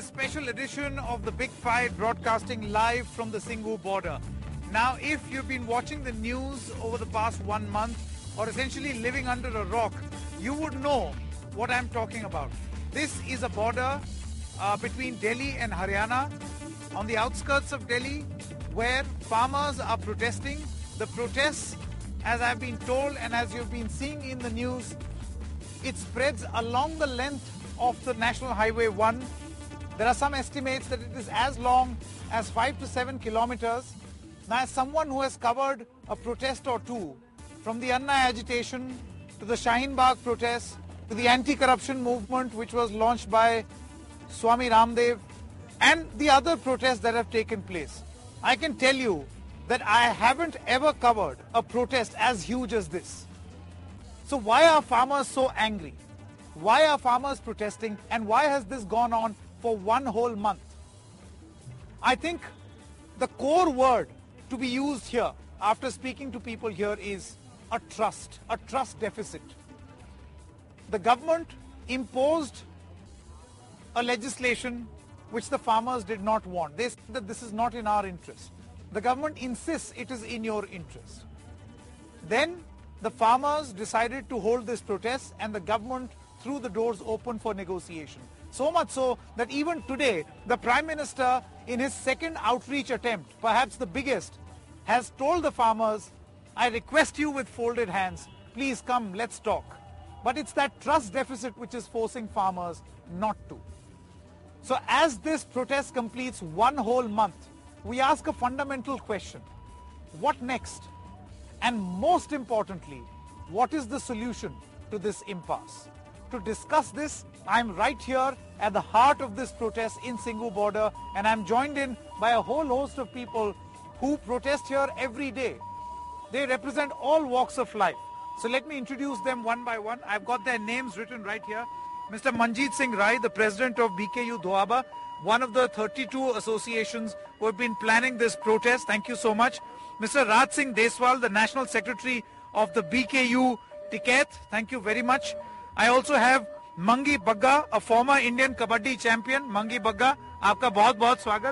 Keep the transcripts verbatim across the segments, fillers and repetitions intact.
special edition of the Big Fight, broadcasting live from the Singhu border. Now, if you've been watching the news over the past one month or essentially living under a rock, you would know what I'm talking about. This is a border uh, between Delhi and Haryana, on the outskirts of Delhi, where farmers are protesting. The protests, as I've been told and as you've been seeing in the news, it spreads along the length of the National Highway one. There are some estimates that it is as long as five to seven kilometers. Now, as someone who has covered a protest or two, from the Anna agitation to the Shaheen Bagh protest to the anti-corruption movement which was launched by Swami Ramdev and the other protests that have taken place, I can tell you that I haven't ever covered a protest as huge as this. So why are farmers so angry? Why are farmers protesting, and why has this gone on for one whole month? I think the core word to be used here after speaking to people here is a trust, a trust deficit. The government imposed a legislation which the farmers did not want. They said that this is not in our interest. The government insists it is in your interest. Then the farmers decided to hold this protest and the government threw the doors open for negotiation. So much so that even today, the Prime Minister, in his second outreach attempt, perhaps the biggest, has told the farmers, I request you with folded hands, please come, let's talk. But it's that trust deficit which is forcing farmers not to. So as this protest completes one whole month, we ask a fundamental question. What next? And most importantly, what is the solution to this impasse? To discuss this, I'm right here at the heart of this protest in Singhu border, and I'm joined in by a whole host of people who protest here every day. They represent all walks of life. So let me introduce them one by one. I've got their names written right here. Mister Manjeet Singh Rai, the president of B K U Doaba, one of the thirty-two associations who have been planning this protest. Thank you so much. Mister Raj Singh Deswal, the national secretary of the B K U Tiket. Thank you very much. I also have Mangi Bagga, a former Indian Kabaddi champion. Mangi Bagga, आपका बहुत-बहुत स्वागत.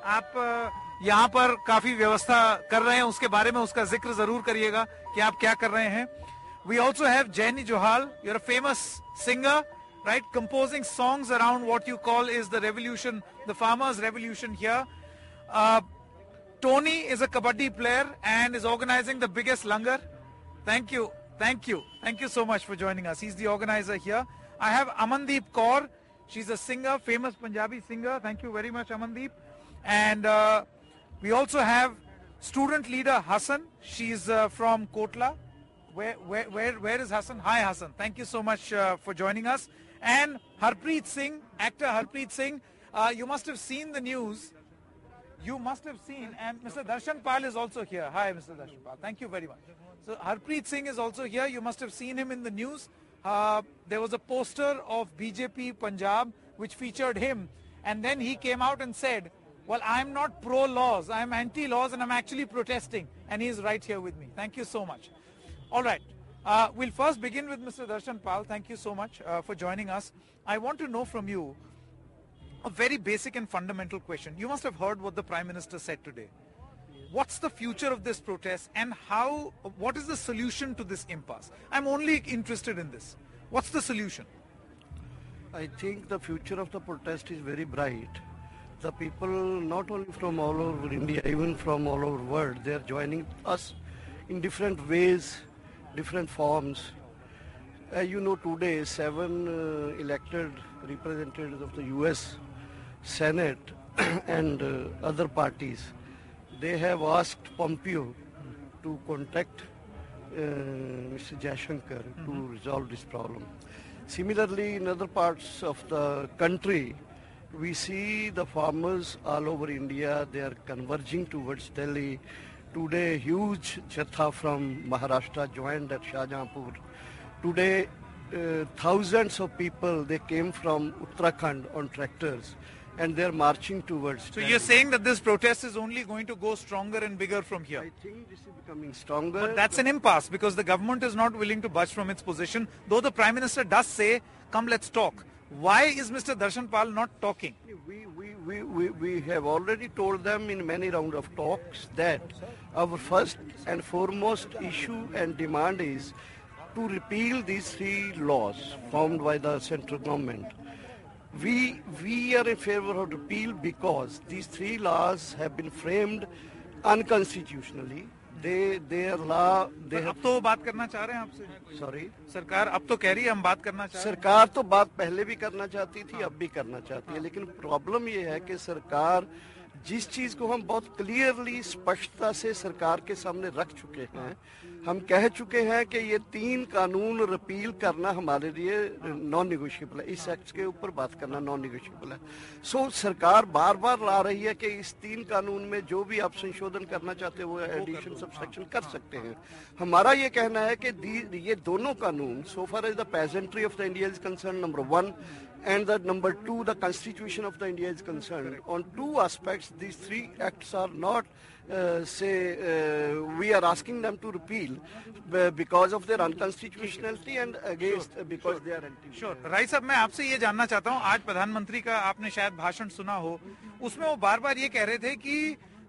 आप यहाँ पर काफी व्यवस्था कर रहे हैं, उसके बारे में उसका जिक्र जरूर करिएगा कि आप क्या कर रहे हैं. We also have Jenny Johal. You're a famous singer, right? Composing songs around what you call is the revolution, the farmers' revolution here. Uh, Tony is a Kabaddi player and is organizing the biggest langar. Thank you. Thank you. Thank you so much for joining us. He's the organizer here. I have Amandeep Kaur. She's a singer, famous Punjabi singer. Thank you very much, Amandeep. And uh, we also have student leader Hassan. She's uh, from Kotla. Where, where, where, where is Hassan? Hi, Hassan. Thank you so much uh, for joining us. And Harpreet Singh, actor Harpreet Singh. Uh, you must have seen the news. You must have seen, and Mister Darshan Pal is also here. Hi, Mister Darshan Pal. Thank you very much. So Harpreet Singh is also here. You must have seen him in the news. Uh, there was a poster of B J P Punjab which featured him. And then he came out and said, well, I'm not pro-laws. I'm anti-laws and I'm actually protesting. And he's right here with me. Thank you so much. All right. Uh, we'll first begin with Mister Darshan Pal. Thank you so much uh, for joining us. I want to know from you a very basic and fundamental question. You must have heard what the Prime Minister said today. What's the future of this protest and how, what is the solution to this impasse? I'm only interested in this. What's the solution? I think the future of the protest is very bright. The people, not only from all over India, even from all over the world, they are joining us in different ways, different forms. As you know, today, seven uh, elected representatives of the U S Senate and uh, other parties, they have asked Pompeo to contact uh, Mister Jaishankar mm-hmm. to resolve this problem. Similarly, in other parts of the country, we see the farmers all over India, they are converging towards Delhi. Today, huge jatha from Maharashtra joined at Shahjahanpur. Today, uh, thousands of people, they came from Uttarakhand on tractors and they're marching towards So Delhi. You're saying that this protest is only going to go stronger and bigger from here? I think this is becoming stronger. But that's an impasse because the government is not willing to budge from its position, though the Prime Minister does say, come let's talk. Why is Mister Darshan Pal not talking? We, we, we, we, we have already told them in many rounds of talks that our first and foremost issue and demand is to repeal these three laws formed by the central government. We, we are in favor of repeal because these three laws have been framed unconstitutionally. They, their law, they have... अब तो वो बात करना चाह रहे हैं आपसे. Sorry? सरकार अब तो कह रही है हम बात करना चाह रहे हैं. सरकार तो बात पहले भी करना चाहती थी, अब भी करना चाहती है, लेकिन प्रॉब्लम ये है कि सरकार जिस चीज को हम बहुत क्लियरली स्पष्टता से सरकार के सामने रख चुके हैं, हम कह चुके हैं कि ये तीन कानून रिपील करना हमारे लिए नॉन निगोशिएबल है, इस एक्ट के ऊपर बात करना नॉन निगोशिएबल है. सो so, सरकार बार बार ला रही है कि इस तीन कानून में जो भी आप संशोधन करना चाहते हो वो एडिशन सब्सट्रैक्शन कर सकते हैं. हमारा ये कहना है कि ये दोनों कानून, so far as the pageantry of the India is concern, number one, and the number two, the constitution of the India is concerned. On two aspects, these three acts are not, uh, say, uh, we are asking them to repeal uh, because of their unconstitutionality and against uh, because sure. they are anti. Sure. Rai sahab, मैं आपसे ये जानना चाहता हूँ, आज प्रधानमंत्री का आपने शायद भाषण सुना हो, उसमें वो बार बार ये कह रहे थे कि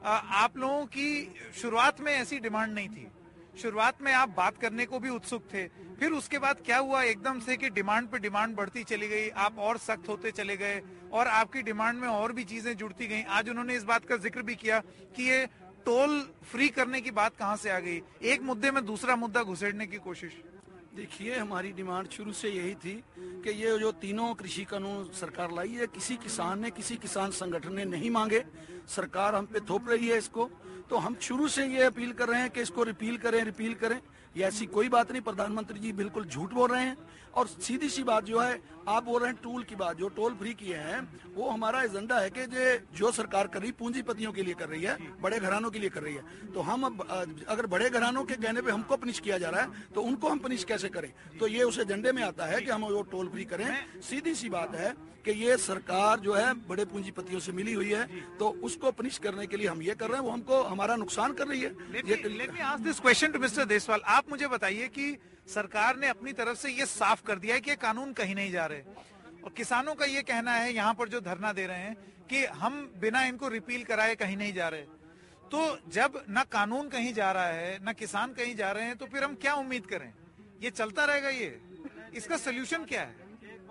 आप लोगों की शुरुआत में ऐसी डिमांड नहीं थी, शुरुआत में आप बात करने को भी उत्सुक थे, फिर उसके बाद क्या हुआ एकदम से कि डिमांड पे डिमांड बढ़ती चली गई, आप और सख्त होते चले गए और आपकी डिमांड में और भी चीजें जुड़ती गई. आज उन्होंने इस बात का जिक्र भी किया कि ये टोल फ्री करने की बात कहां से आ गई, एक मुद्दे में दूसरा मुद्दा घुसेड़ने की कोशिश. देखिए, हमारी डिमांड शुरू से यही थी कि ये जो तीनों कृषि कानून सरकार लाई है, किसी किसान ने, किसी किसान संगठन ने नहीं मांगे, सरकार हम पे थोप रही है इसको. तो हम शुरू से ये अपील कर रहे हैं कि इसको रिपील करें, रिपील करें. ये ऐसी कोई बात नहीं, प्रधानमंत्री जी बिल्कुल झूठ बोल रहे हैं. और सीधी सी बात जो है, आप बोल रहे हैं टूल की बात, जो टोल फ्री किए हैं वो हमारा एजेंडा है कि जो सरकार कर रही पूंजीपतियों के लिए कर रही है, बड़े घरानों के लिए कर रही है. तो हम अब अगर बड़े घरानों के कहने पे हमको पनिश किया जा रहा है तो उनको हम पनिश कैसे करें. तो ये उस एजेंडे में आता है कि हम वो टोल फ्री करें. सीधी सी बात है कि ये सरकार जो है बड़े पूंजीपतियों से मिली हुई है, तो उसको पनिश करने के लिए हम ये कर रहे हैं, वो हमको हमारा नुकसान कर रही है. Let me ask this question to mister Deswal. आप मुझे बताइए कि सरकार ने अपनी तरफ से ये साफ कर दिया है कि कानून कहीं नहीं जा रहे, और किसानों का ये कहना है यहाँ पर जो धरना दे रहे हैं कि हम बिना इनको रिपील कराए कहीं नहीं जा रहे. तो जब ना कानून कहीं जा रहा है, ना किसान कहीं जा रहे हैं, तो फिर हम क्या उम्मीद करें? ये चलता रहेगा, ये इसका सोल्यूशन क्या है?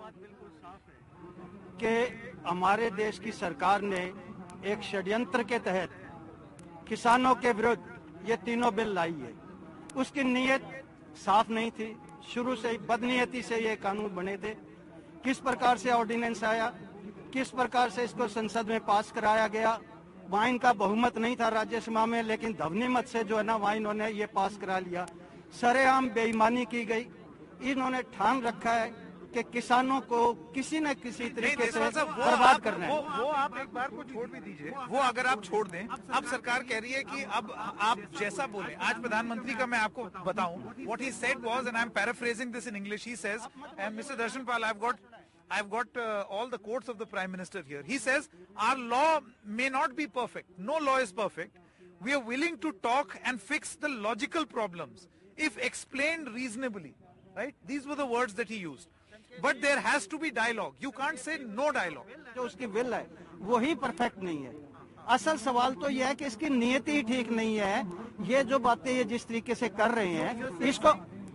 कि हमारे देश की सरकार ने एक षड्यंत्र के तहत किसानों के विरुद्ध ये तीनों बिल लाई है. उसकी नीयत साफ नहीं थी, शुरू से ही बदनीयती से ये कानून बने थे. किस प्रकार से ऑर्डिनेंस आया, किस प्रकार से इसको संसद में पास कराया गया. वहाँ इनका बहुमत नहीं था राज्यसभा में, लेकिन ध्वनि मत से जो है ना वहाँ इन्होंने ये पास करा लिया. सरेआम बेईमानी की गई. इन्होंने ठान रखा है कि किसानों को किसी न किसी तरीके से बर्बाद करना है. वो, वो आप एक बार को छोड़ भी दीजिए, वो अगर आप छोड़ दें, अब सरकार कह रही है कि अब आप जैसा बोले. आज प्रधानमंत्री का मैं आपको बताऊं, what he said was, and I'm paraphrasing this in English, he says, and Mister Darshan Pal, I've got I've got uh, all the quotes of the Prime Minister here. He says, our law may not be perfect. No law is perfect. We are willing to talk and fix the logical problems if explained reasonably. Right? These were the words that he used. But there has to be dialogue. You can't say no dialogue. जो उसकी will है वही perfect नहीं है. असल सवाल तो यह है कि इसकी नीयत ही ठीक नहीं है. ये जो बातें ये जिस तरीके से कर रहे हैं, इसको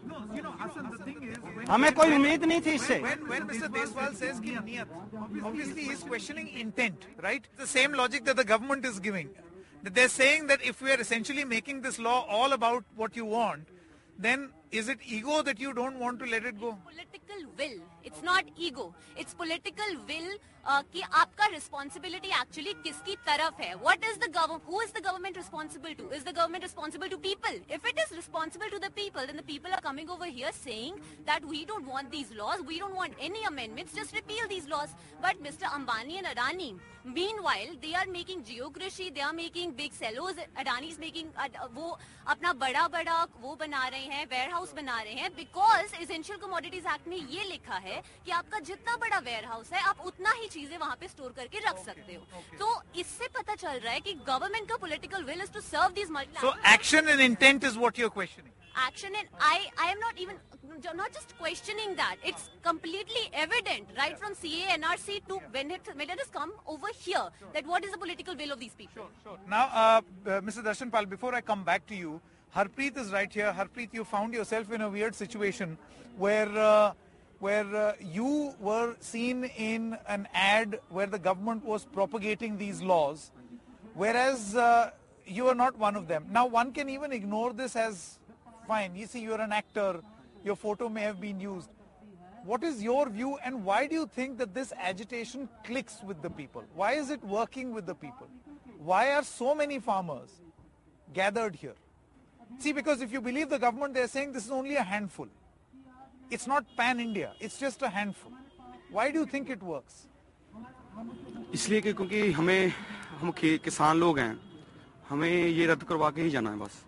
हमें कोई उम्मीद नहीं थी इससे. When, when Mister Deswal says कि नीयत, obviously he is questioning intent, right? The same logic that the government is giving. That they're saying that if we are essentially making this law all about what you want, then is it ego that you don't want to let it go? Political will. It's not ego. It's political will uh, कि आपका responsibility actually किसकी तरफ है? What is the government? Who is the government responsible to? Is the government responsible to people? If it is responsible to the people, then the people are coming over here saying that we don't want these laws, we don't want any amendments, just repeal these laws. But Mister Ambani and Adani, meanwhile, they are making geocracy, they are making big silos. Adani is making uh, वो अपना बड़ा बड़ा वो बना रहे हैं, warehouse house बना रहे हैं बिकॉज एसेंशियल कमोडिटीज एक्ट में ये लिखा है कि आपका जितना बड़ा वेयर हाउस है आप उतना ही चीजें वहाँ पे स्टोर करके रख सकते हो. तो इससे पता चल रहा है कि गवर्नमेंट का political will is to serve these multi. So action and intent is what you're questioning. Action, and I, I am not even, not just questioning that. It's completely evident, right from C A N R C to when it, when it has come over here, that what is the political will of these people. Sure, sure. Now, uh, uh, Mister Darshan Pal, before I come back to you, Harpreet is right here. Harpreet, you found yourself in a weird situation where, uh, where uh, you were seen in an ad where the government was propagating these laws, whereas uh, you are not one of them. Now, one can even ignore this as fine. You see, you're an actor. Your photo may have been used. What is your view, and why do you think that this agitation clicks with the people? Why is it working with the people? Why are so many farmers gathered here? See, because if you believe the government, they're saying this is only a handful. It's not pan-India. It's just a handful. Why do you think it works? इसलिए कि क्योंकि हमें हम किसान लोग हैं, हमें ये रद्द करवा के ही जाना है बस,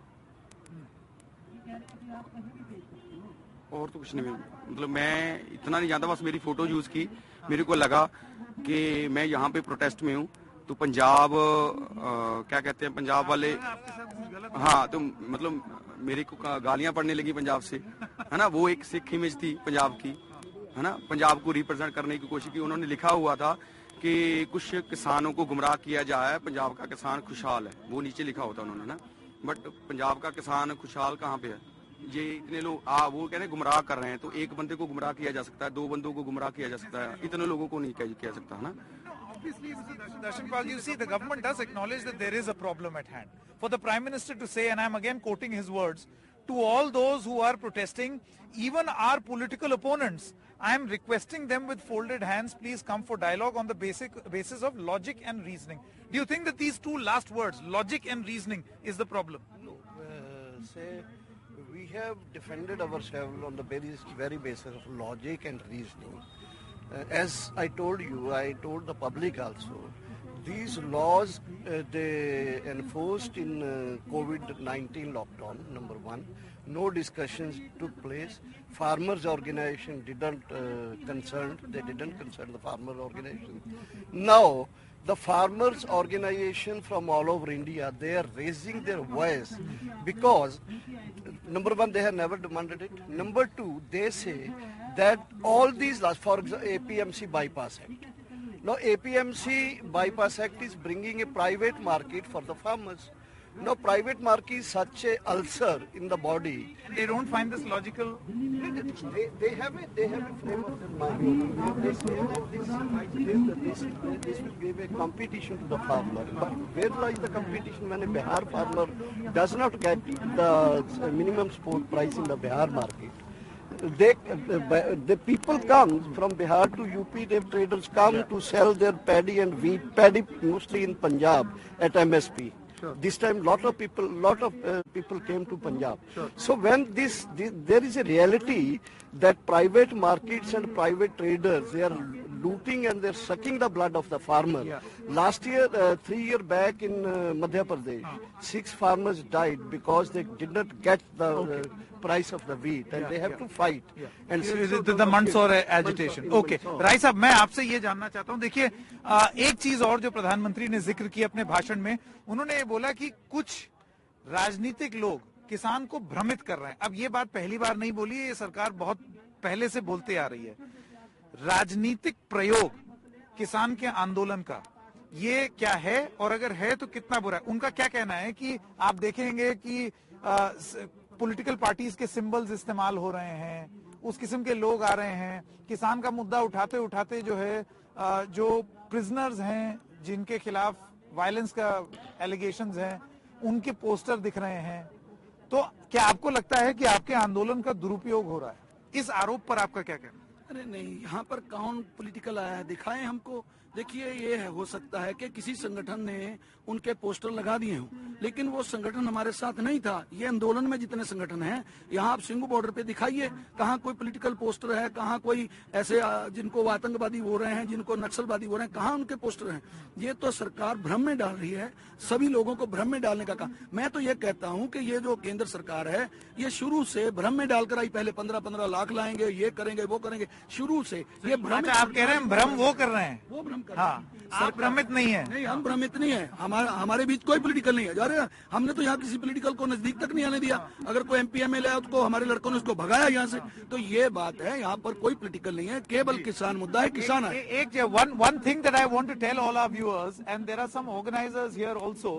और तो कुछ नहीं. मतलब मैं इतना नहीं जानता, बस मेरी फोटो यूज की, मेरे को लगा कि मैं यहाँ पे प्रोटेस्ट में हूँ तो पंजाब आ, क्या कहते हैं पंजाब वाले, हाँ, तो मतलब मेरे को गालियां पड़ने लगी पंजाब से, है ना. वो एक सिख इमेज थी पंजाब की, है ना. पंजाब को रिप्रेजेंट करने की कोशिश की. उन्होंने लिखा हुआ था कि कुछ किसानों को गुमराह किया जाए, पंजाब का किसान खुशहाल है, वो नीचे लिखा होता उन्होंने ना. बट पंजाब का किसान खुशहाल कहाँ पे है? ये इतने लोग आ वो कह रहे हैं गुमराह कर रहे हैं, तो एक बंदे को गुमराह किया जा सकता है, दो बंदों को गुमराह किया जा सकता है, इतने लोगों को नहीं किया जा सकता, है ना. Obviously, Mister Darshan Pal, you see, the government does acknowledge that there is a problem at hand. For the Prime Minister to say, and I'm again quoting his words, to all those who are protesting, even our political opponents, I am requesting them with folded hands, please come for dialogue on the basic basis of logic and reasoning. Do you think that these two last words, logic and reasoning, is the problem? No, uh, say, we have defended ourselves on the very, very basis of logic and reasoning. Uh, as I told you, I told the public also, these laws uh, they enforced in uh, COVID nineteen lockdown, number one. No discussions took place. Farmers organization didn't uh, concern, they didn't concern the farmer organization. Now, the farmers organization from all over India, they are raising their voice because, number one, they have never demanded it. Number two, they say that all these laws, for example, A P M C Bypass Act. Now, A P M C Bypass Act is bringing a private market for the farmers. Now, private market is such a ulcer in the body. They don't find this logical. They, they have a they have a framework in mind. They say that this, this, this, this will give a competition to the farmer. But where lies the competition when a Bihar farmer does not get the minimum support price in the Bihar market? They, the people come from Bihar to U P, the traders come to sell their paddy and wheat, paddy mostly in Punjab at M S P. Sure. This time, lot of people, lot of uh, people came to Punjab. Sure. So when this, this, there is a reality that private markets and private traders, they are looting and they're sucking the blood of the farmer. Yeah. Last year, uh, three year back in uh, Madhya Pradesh, uh. six farmers died because they did not get the okay. uh, price of the wheat, and yeah, they have yeah. to fight. Yeah. And so the, the Mandsaur agitation. Okay, Rai साहब, मैं आपसे ये जानना चाहता हूँ. देखिए, एक चीज और जो प्रधानमंत्री ने जिक्र की अपने भाषण में, उन्होंने ये बोला कि कुछ राजनीतिक लोग किसान को भ्रमित कर रहे हैं. अब ये बात पहली बार नहीं बोली है, ये सरकार बहुत पहले से बोलते आ रही है. राजनीतिक प्रयोग किसान के आंदोलन का ये क्या है, और अगर है तो कितना बुरा है? उनका क्या कहना है कि आप देखेंगे कि पॉलिटिकल पार्टीज के सिंबल्स इस्तेमाल हो रहे हैं, उस किस्म के लोग आ रहे हैं, किसान का मुद्दा उठाते उठाते जो है जो प्रिजनर्स हैं जिनके खिलाफ वायलेंस का एलिगेशंस हैं, उनके पोस्टर दिख रहे हैं. तो क्या आपको लगता है कि आपके आंदोलन का दुरुपयोग हो रहा है? इस आरोप पर आपका क्या कहना है? अरे नहीं, यहाँ पर कौन पॉलिटिकल आया है? दिखाएं हमको देखिए, ये हो सकता है कि किसी संगठन ने उनके पोस्टर लगा दिए हों, लेकिन वो संगठन हमारे साथ नहीं था। ये आंदोलन में जितने संगठन हैं, यहाँ आप सिंगू बॉर्डर पे दिखाइए, कहाँ कोई पॉलिटिकल पोस्टर है, कहाँ कोई ऐसे जिनको आतंकवादी हो रहे हैं, जिनको नक्सलवादी हो रहे हैं, कहाँ उनके पोस्टर हैं। ये तो सरकार भ्रम में डाल रही है, सभी लोगों को भ्रम में डालने का काम। मैं तो ये कहता हूँ कि ये जो केंद्र सरकार है, ये शुरू से भ्रम में डालकर आई। पहले पंद्रह पंद्रह लाख लाएंगे, ये करेंगे, वो करेंगे, शुरू से ये भ्रम। अच्छा, आप कह रहे हैं भ्रम वो कर रहे हैं, वो भ्रम कर हाँ, आप भ्रमित नहीं है। नहीं, हम भ्रमित नहीं है। हमारे हमारे बीच कोई पॉलिटिकल नहीं है। जा रहे हैं, हमने तो यहाँ किसी पॉलिटिकल को नजदीक तक नहीं आने दिया। अगर कोई एमपी एमएलए है, उसको हमारे लड़कों ने उसको भगाया यहाँ से। तो ये बात है, यहाँ पर कोई पॉलिटिकल नहीं है, केवल किसान मुद्दा है, किसान है। एक one one thing that I want to tell all our viewers, and there are some organisers here also,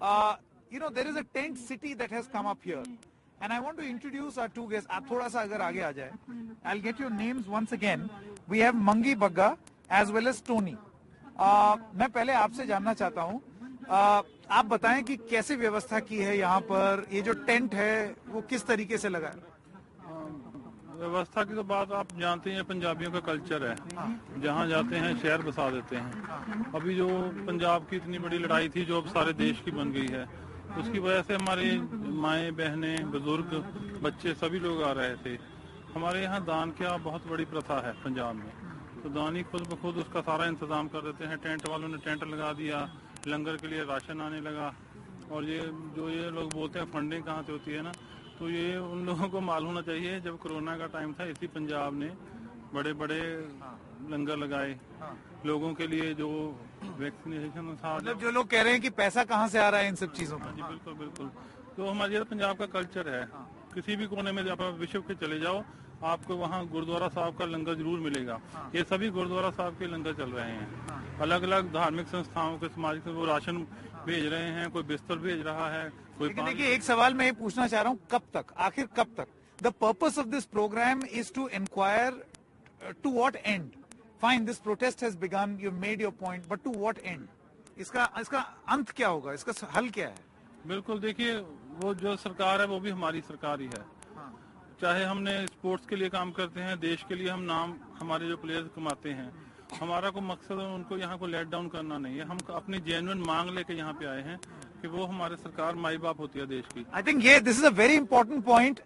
you know there is a tent city that has come up here, and I want to introduce our two guests. आप थोड़ा सा अगर आगे आ जाए, I'll get your names once again. We have Mangi Bagga as well as Tony. uh, मैं पहले आपसे जानना चाहता हूँ, uh, आप बताएं कि कैसे व्यवस्था की है यहाँ पर, ये जो टेंट है वो किस तरीके से लगा है? व्यवस्था की तो बात आप जानते हैं, पंजाबियों का कल्चर है, जहाँ जाते हैं शहर बसा देते हैं। अभी जो पंजाब की इतनी बड़ी लड़ाई थी जो अब सारे देश की बन गई है, उसकी वजह से हमारे माएँ बहनें बुजुर्ग बच्चे सभी लोग आ रहे थे। हमारे यहाँ दान क्या बहुत बड़ी प्रथा है पंजाब में, तो दानी खुद ब खुद उसका सारा इंतजाम कर देते हैं। टेंट वालों ने टेंट लगा दिया, लंगर के लिए राशन आने लगा। और ये जो ये लोग बोलते हैं फंडिंग कहाँ से होती है ना, तो ये उन लोगों को मालूम होना चाहिए। जब कोरोना का टाइम था, इसी पंजाब ने बड़े बड़े लंगर लगाए लोगों के लिए, जो वैक्सीनेशन था। मतलब जो लोग कह रहे हैं कि पैसा कहाँ से आ रहा है इन सब चीजों का। जी बिल्कुल बिल्कुल। तो हमारे ये पंजाब का कल्चर है, किसी भी कोने में आप विश्व के चले जाओ, आपको वहाँ गुरुद्वारा साहब का लंगर जरूर मिलेगा। ये सभी गुरुद्वारा साहब के लंगर चल रहे हैं। अलग अलग धार्मिक संस्थाओं के सामाजिक वो राशन भेज रहे हैं, कोई बिस्तर भेज रहा है, कोई। देखिए, एक सवाल मैं ये पूछना चाह रहा हूँ, कब तक, आखिर कब तक? The purpose of this programme is to inquire to what end? Fine, this protest has begun, you made your point, but to what end? इसका इसका अंत क्या होगा, इसका हल क्या है? बिल्कुल, देखिए, वो जो सरकार है वो भी हमारी सरकार ही है। चाहे हमने स्पोर्ट्स के लिए काम करते हैं, देश के लिए हम नाम हमारे जो प्लेयर्स कमाते हैं, हमारा को मकसद है उनको यहाँ को लेट डाउन करना नहीं है। हम अपनी जेन्युइन मांग लेके यहाँ पे आए हैं कि वो हमारे सरकार माई बाप होती है देश की। आई थिंक ये this is a very important point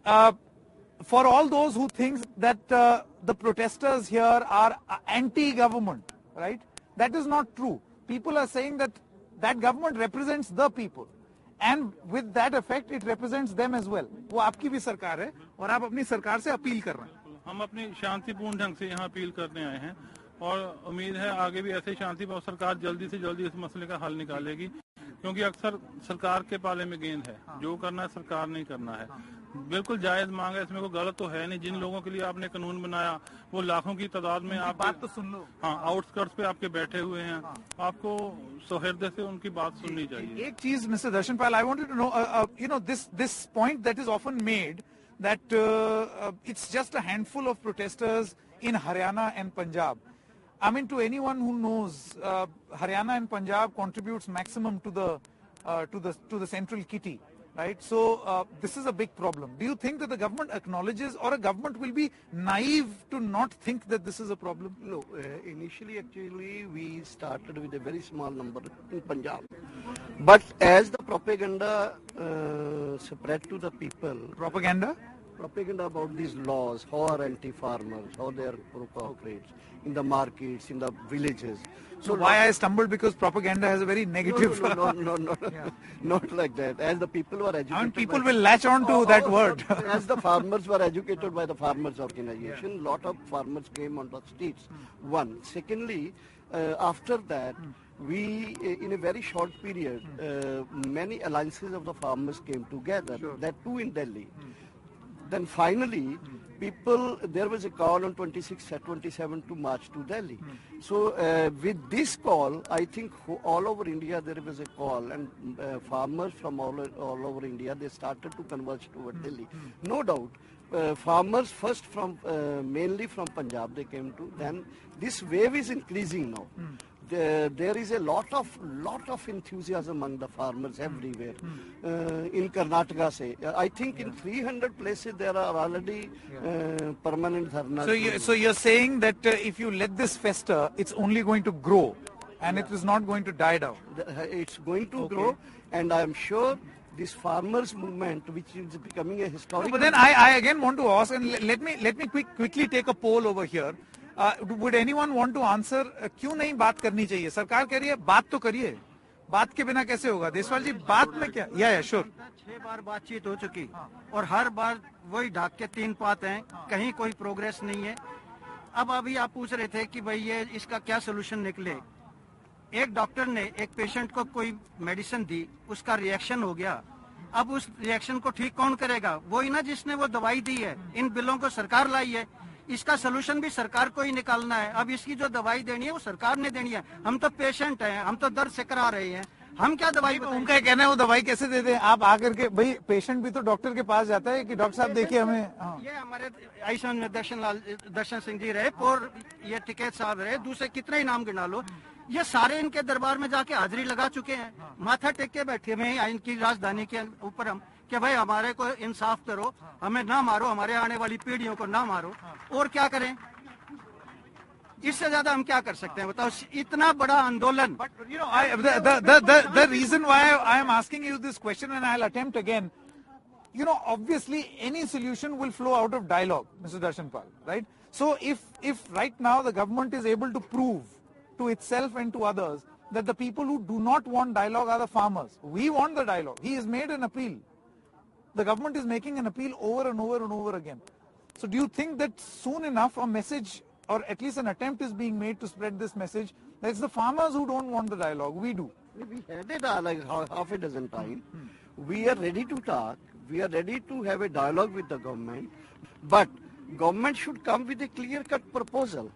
for all those who thinks that the protesters here are anti government, right? That is not true. People are saying that that government represents the people, and with that effect it represents them as well. वो आपकी भी सरकार है और आप अपनी सरकार से अपील कर रहे हैं। हम अपनी शांतिपूर्ण ढंग से यहाँ अपील करने आए हैं और उम्मीद है आगे भी ऐसे शांति और सरकार जल्दी से जल्दी इस मसले का हल निकालेगी, क्योंकि अक्सर सरकार के पाले में गेंद है। जो करना है सरकार नहीं करना है। बिल्कुल जायज मांग है, इसमें कोई गलत तो है नहीं। जिन लोगों के लिए आपने कानून बनाया वो लाखों की तादाद में, आप बात तो सुन लो। हाँ, आउटस्कर्ट्स पे आपके बैठे हुए हैं, आपको सौहार्द से उनकी बात सुननी चाहिए। एक चीज mister Darshanpal, I wanted to know, you know this this point that is often made that it's just a handful of protesters in Haryana and Punjab. I mean, to anyone who knows, uh, Haryana and Punjab contributes maximum to the uh, to the to the central kitty, right? So uh, this is a big problem. Do you think that the government acknowledges, or a government will be naive to not think that this is a problem? No, uh, initially actually we started with a very small number in Punjab, but as the propaganda uh, spread to the people, Propaganda? propaganda about these laws, how are anti-farmers, how they are pro-corporates in the markets, in the villages. So, so why I stumbled, because propaganda has a very negative. No, no, no, no, no. Yeah. Not like that. As the people were educated, I mean, people by, will latch on to oh, that oh, word. As the farmers were educated by the farmers organization, yeah. lot of farmers came on the streets. Hmm. One. Secondly, uh, after that. Hmm. We, in a very short period, uh, many alliances of the farmers came together, sure. that too in Delhi. Mm. Then finally, mm. people, there was a call on twenty-sixth and twenty-seventh to march to Delhi. Mm. So uh, with this call, I think all over India there was a call, and uh, farmers from all, all over India, they started to converge toward mm. Delhi. Mm. No doubt. Uh, farmers first from, uh, mainly from Punjab, they came to, then this wave is increasing now. Mm. The, there is a lot of lot of enthusiasm among the farmers everywhere. Mm. Uh, in Karnataka, say, I think yeah. in three hundred places there are already yeah. uh, permanent dharnas. So, you, so you're saying that uh, if you let this fester, it's only going to grow. and it is not going to die down. The- It's going to Okay. grow, and I am sure this farmers movement, which is becoming a No, historic. but then I, I again want to ask, and le- let me let me quick, quickly take a poll over here. Uh, would anyone want to answer? Uh, क्यों नहीं बात करनी चाहिए? सरकार कह रही है बात तो करिए. बात के बिना कैसे होगा? देशवाल जी बात में क्या? या या श्योर. छह बार बातचीत हो चुकी और हर बार वही ढाक के तीन पात हैं, कहीं कोई प्रोग्रेस नहीं है. अब अभी आप पूछ रहे थे कि भाई ये इसका क्या सोल्यूशन निकले. एक डॉक्टर ने एक पेशेंट को कोई मेडिसिन दी, उसका रिएक्शन हो गया. अब उस रिएक्शन को ठीक कौन करेगा? वही ना जिसने वो दवाई दी है. इन बिलों को सरकार लाई है, इसका सोल्यूशन भी सरकार को ही निकालना है. अब इसकी जो दवाई देनी है वो सरकार ने देनी है. हम तो पेशेंट हैं, हम तो दर्द से करा रहे हैं, हम क्या दवाई बताएं? उनका कहना है वो दवाई कैसे दे दें? आप आकर के भाई पेशेंट भी तो डॉक्टर के पास जाता है कि डॉक्टर साहब देखिए हमें. हाँ. ये हमारे आयुष्मान में दर्शन लाल दर्शन सिंह जी रहे और ये टिकैत साहब रहे, दूसरे कितने ही नाम गिना लो, ये सारे इनके दरबार में जाके हाजिरी लगा चुके हैं. माथा टेक के बैठे हुए हैं इनकी राजधानी के ऊपर हम कि भाई हमारे को इंसाफ करो, हमें ना मारो, हमारे आने वाली पीढ़ियों को ना मारो. और क्या करें? इससे ज्यादा हम क्या कर सकते हैं बताओ? इतना बड़ा आंदोलन. But you know, I, the, the, the, the, the reason why I am asking you this question, and I'll attempt again, you know, obviously any solution will flow out of dialogue, Mister Darshanpal, right? So if, if right now the government is able to prove to itself and to others that the people who do not want dialogue are the farmers, we want the dialogue. He has made an appeal. The government is making an appeal over and over and over again. So do you think that soon enough a message, or at least an attempt is being made to spread this message, that it's the farmers who don't want the dialogue, we do? We had it uh, like half half a dozen times. We are ready to talk. We are ready to have a dialogue with the government. But government should come with a clear-cut proposal.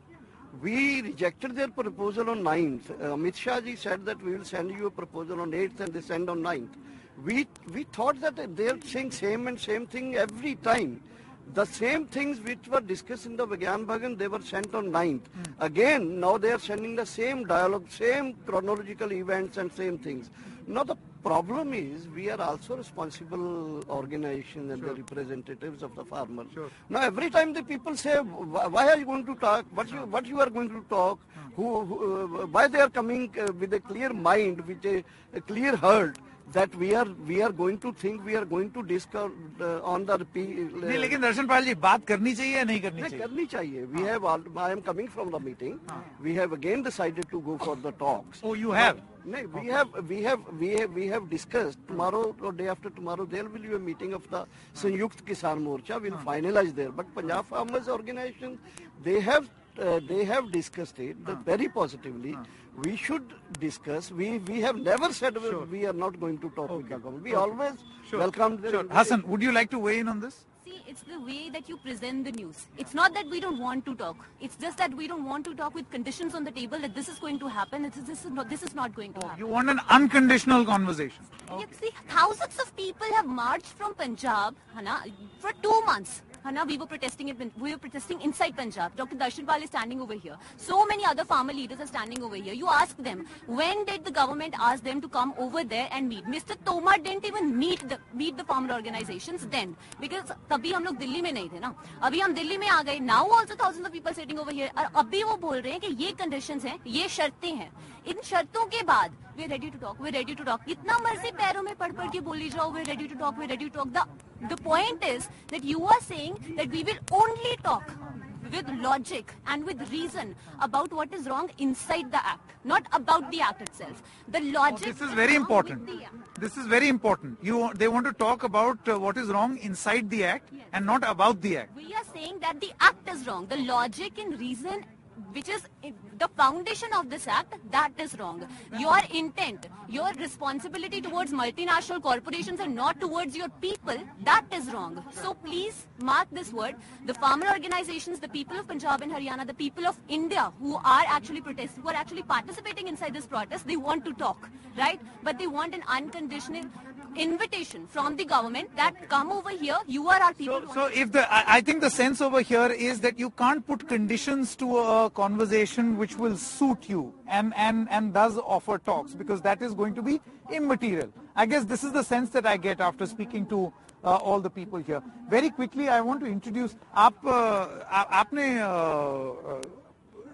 We rejected their proposal on ninth. Uh, Amit Shah ji said that we will send you a proposal on eighth and they send on ninth. We, we thought that they are saying same and same thing every time. The same things which were discussed in the Vigyan Bhagan, they were sent on ninth. Mm. Again, now they are sending the same dialogue, same chronological events and same things. Now the problem is, we are also responsible organizations and sure. the representatives of the farmers. Sure. Now every time the people say, why are you going to talk? What you, what you are going to talk? Mm. Who, who uh, why they are coming uh, with a clear mind, with a, a clear heart, that we are we are going to think, we are going to discuss uh, on the repeat. नहीं, लेकिन दर्शनपाल जी बात करनी चाहिए या नहीं करनी नहीं चाहिए? करनी चाहिए. We have all, I am coming from the meeting. We have again decided to go for the talks. Oh, you have? No, we have we have we have we have discussed tomorrow or day after tomorrow there will be a meeting of the Sanyukt Kisan Morcha. We'll finalize there. But Punjab Farmers Organization, they have uh, they have discussed it very positively. We should discuss. We we have never said Sure. we are not going to talk with the government. We Okay. always Sure. welcome their Sure. Hassan, would you like to weigh in on this? See, it's the way that you present the news. It's not that we don't want to talk. It's just that we don't want to talk with conditions on the table that this is going to happen. It's, this is not. This is not going to happen. You want an unconditional conversation. You see, thousands of people have marched from Punjab, Hana, for two months. Hana, we were protesting it. We were protesting inside Punjab. Doctor Darshanpal is standing over here. So many other farmer leaders are standing over here. You ask them, when did the government ask them to come over there and meet? Mister Tomar didn't even meet the meet the farmer organizations then, because तभी हम लोग दिल्ली में नहीं थे ना. अभी हम दिल्ली में आ गए. Now also thousands of people sitting over here. और अभी वो बोल रहे हैं कि ये conditions हैं, ये शर्तें हैं. इन शर्तों के बाद we are ready to talk. We are ready to talk. इतना मर्जी पैरों में पड़ पड़ के बोली जाओ. We are ready to talk. We are ready to talk. The the point is that you are saying that we will only talk with logic and with reason about what is wrong inside the act, not about the act itself. The logic. This is very wrong important. with the act. This is very important. You, they want to talk about uh, what is wrong inside the act and not about the act. We are saying that the act is wrong. The logic and reason, which is the foundation of this act, that is wrong. Your intent, your responsibility towards multinational corporations and not towards your people, that is wrong. So please mark this word. The farmer organizations, the people of Punjab and Haryana, the people of India who are actually protesting, who are actually participating inside this protest, they want to talk, right? But they want an unconditional invitation from the government that come over here, you are our people. So, so if the, I, I think the sense over here is that you can't put conditions to a conversation which will suit you and, and, and does offer talks, because that is going to be immaterial. I guess this is the sense that I get after speaking to uh, all the people here. Very quickly, I want to introduce, आप, uh, आपने uh,